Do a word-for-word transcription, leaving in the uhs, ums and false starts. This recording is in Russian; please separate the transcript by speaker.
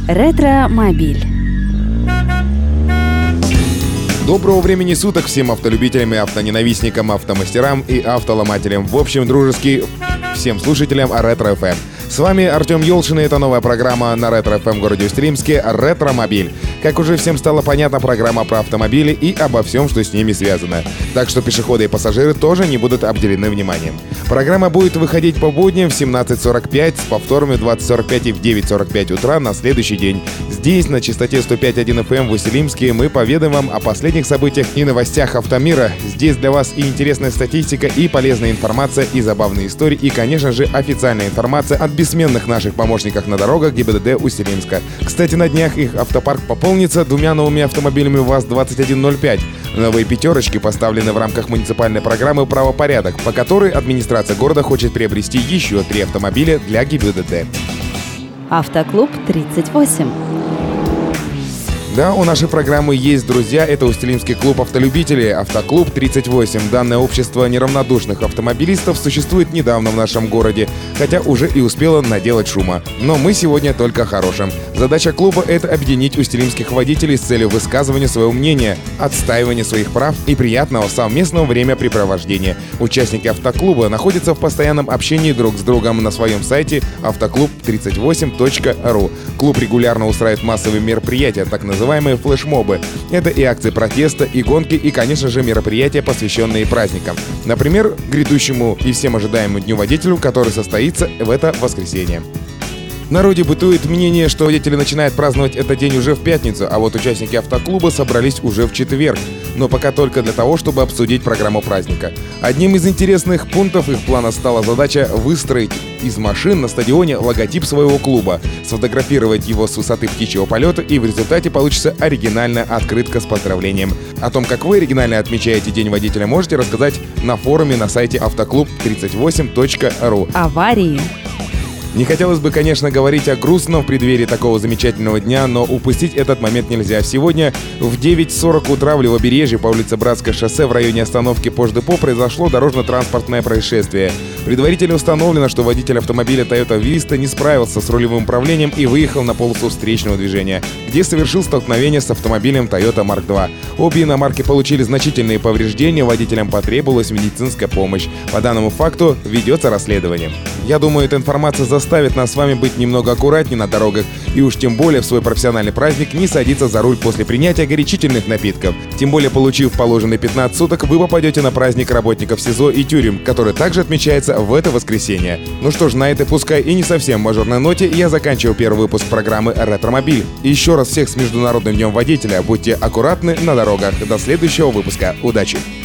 Speaker 1: Ретромобиль.
Speaker 2: Доброго времени суток всем автолюбителям и автоненавистникам, автомастерам и автоломателям. В общем, дружески всем слушателям Ретро эф эм. С вами Артем Ёлшин, и это новая программа на Ретро эф эм в городе Усть-Илимске «Ретромобиль». Как уже всем стало понятно, программа про автомобили и обо всем, что с ними связано. Так что пешеходы и пассажиры тоже не будут обделены вниманием. Программа будет выходить по будням в семнадцать сорок пять, с повторами в двадцать сорок пять и в девять сорок пять утра на следующий день. Здесь, на частоте сто пять и один эф эм в Усть-Илимске, мы поведаем вам о последних событиях и новостях автомира. Здесь для вас и интересная статистика, и полезная информация, и забавные истории, и, конечно же, официальная информация от бессменных наших помощников на дорогах ГИБДД Усть-Илимска. Кстати, на днях их автопарк пополнится двумя новыми автомобилями ВАЗ двадцать один ноль пять. Новые пятерочки поставлены в рамках муниципальной программы «Правопорядок», по которой администрация города хочет приобрести еще три автомобиля для ГИБДД.
Speaker 1: Автоклуб тридцать восемь.
Speaker 2: Да, у нашей программы есть друзья. Это Усть-Илимский клуб автолюбителей «Автоклуб тридцать восемь». Данное общество неравнодушных автомобилистов существует недавно в нашем городе, хотя уже и успело наделать шума. Но мы сегодня только о хорошем. Задача клуба — это объединить усть-илимских водителей с целью высказывания своего мнения, отстаивания своих прав и приятного совместного времяпрепровождения. Участники автоклуба находятся в постоянном общении друг с другом на своем сайте автоклуб тридцать восемь точка ру. Клуб регулярно устраивает массовые мероприятия, так называемые называемые флешмобы. Это и акции протеста, и гонки, и, конечно же, мероприятия, посвященные праздникам. Например, грядущему и всем ожидаемому Дню водителю, который состоится в это воскресенье. В народе бытует мнение, что водители начинают праздновать этот день уже в пятницу, а вот участники автоклуба собрались уже в четверг. Но пока только для того, чтобы обсудить программу праздника. Одним из интересных пунктов их плана стала задача выстроить из машин на стадионе логотип своего клуба, сфотографировать его с высоты птичьего полета, и в результате получится оригинальная открытка с поздравлением. О том, как вы оригинально отмечаете День водителя, можете рассказать на форуме на сайте автоклуб тридцать восемь точка ру.
Speaker 1: Аварии.
Speaker 2: Не хотелось бы, конечно, говорить о грустном в преддверии такого замечательного дня, но упустить этот момент нельзя. Сегодня в девять сорок утра в Левобережье по улице Братское шоссе в районе остановки Пождепо произошло дорожно-транспортное происшествие. Предварительно установлено, что водитель автомобиля Toyota Vista не справился с рулевым управлением и выехал на полосу встречного движения, где совершил столкновение с автомобилем Toyota Марк два. Обе иномарки получили значительные повреждения, водителям потребовалась медицинская помощь. По данному факту ведется расследование. Я думаю, эта информация заставит нас с вами быть немного аккуратнее на дорогах и уж тем более в свой профессиональный праздник не садиться за руль после принятия горячительных напитков. Тем более, получив положенные пятнадцать суток, вы попадете на праздник работников СИЗО и тюрем, который также отмечается в это воскресенье. Ну что ж, на этой пускай и не совсем мажорной ноте я заканчиваю первый выпуск программы «Ретромобиль». И еще раз всех с Международным днем водителя. Будьте аккуратны на дорогах. До следующего выпуска. Удачи!